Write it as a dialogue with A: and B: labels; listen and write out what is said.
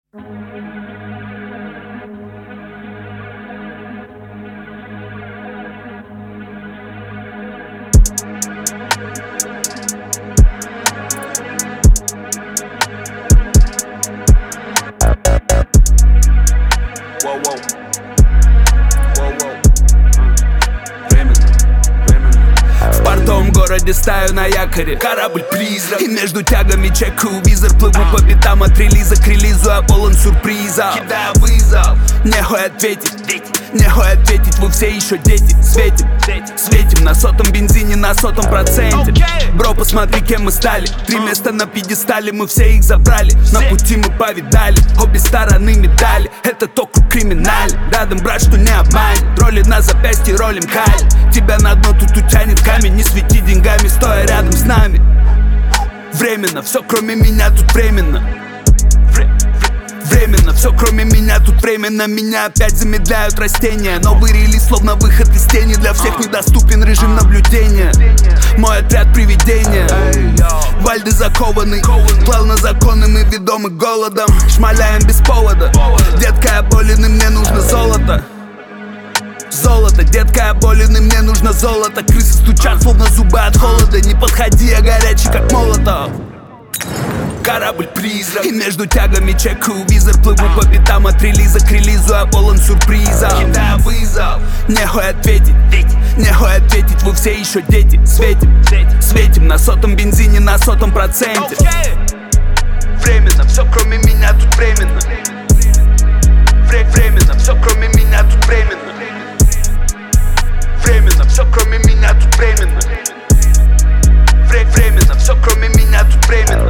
A: В портовом городе стою на якоре, корабль-призрак. И между тягами чекаю визор, плыву по битам от релиза к релизу, я полон сюрпризов. Кидаю вызов, нехуй ответить, нехуй ответить, вы все еще дети. Светим на сотом бензине, на 100%. Бро, посмотри, кем мы стали. 3 места на пьедестале, мы все их забрали. На пути мы повидали обе стороны медали. Это тот круг криминаль, рядом брат, что не обманет. Роли на запястье, ролим каль. Тебя на дно тут утянет камень. Не свети деньгами, стоя рядом с нами. Временно, все кроме меня тут временно. Временно, все кроме меня тут временно. Меня опять замедляют растения. Новый релиз, словно выход из тени. Для всех недоступен режим наблюдения. Мой отряд привидения. Вальды закованы, плавно на законы, мы ведомы голодом. Шмаляем без повода. Детка, я болен, и мне нужно золото. Золото, детка, я болен, и мне нужно золото. Крысы стучат, словно зубы от холода. Не подходи, я горячий, как молотов. Корабль-призрак. И между тягами чекаю визор, плыву по битам от релиза к релизу, я полон сюрпризов. Кидаю вызов, нехуй ответить, нехуй ответить, вы все еще дети. Светим на сотом бензине, на 100%. Временно, все кроме меня тут временно. Временно, все кроме меня тут временно. Временно, все кроме меня тут временно. Временно, все кроме меня тут временно.